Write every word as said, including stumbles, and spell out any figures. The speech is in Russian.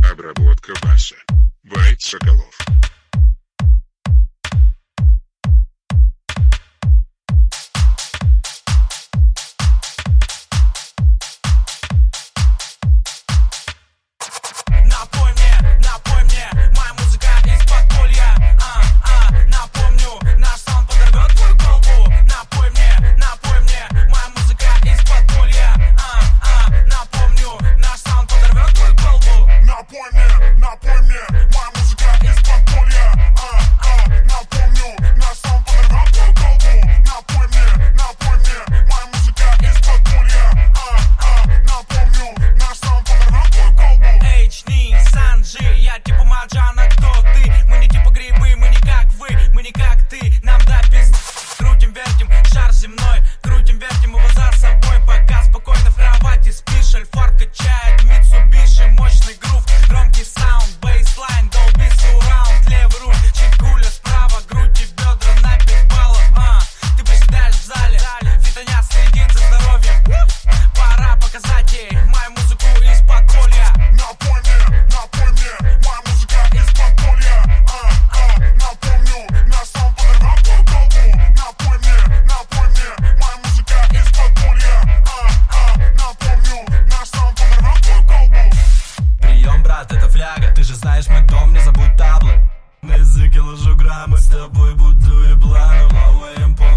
Обработка баса. Байт Соколов. Напой мне, напой мне, моя музыка из подполья. А, а, напомню, наш саунд подорвет твою колбу. Напой мне, напой мне, моя музыка из подполья. А, а, напомню, наш саунд подорвет твою колбу. Напой мне, напой мне, моя музыка из подполья. А, а, напомню, наш саунд подорвет твою колбу. Напой мне, напой мне, моя музыка из подполья. А, а, напомню, наш саунд подорвет твою колбу. Эйч Ди, Санджи, я типа Маджана, кто ты? Мы не типа грибы, мы не как вы, мы не как ты. Нам да пизд. Крутим, вертим, шар земной, крутим, вертим его за собой. Пока спокойно в кровати спишь, Альфард качает Митсубиши. Мощный грув, громкий саунд, бейслайн, долби сураунд. Левый руль, чекуля справа, грудь и бедра на пять баллов. А, ты приседаешь в зале, фитоня следит за здоровьем. Пора показать ей мою музыку из подполья. Напой мне, напой мне, моя музыка из подполья. А, а, напомню, наш саунд подорвет твою колбу. Напой мне, напой мне, моя музыка из подполья. А, а, напомню, наш саунд подорвет твою колбу. Прием, брат, это фляга. Ты же знаешь мой дом, не забудь таблы. На языке ложу граммы, с тобой будую плану. Ловаем по